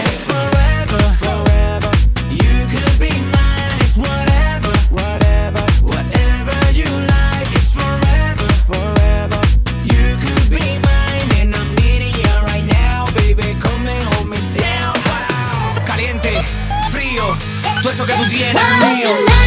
It's forever, forever. You could be mine. It's whatever, whatever, whatever you like. It's forever, forever. You could be mine, and I'm needing you right now, baby. Come and hold me down. Wow. Caliente, frío, todo eso que tú tienes es mío.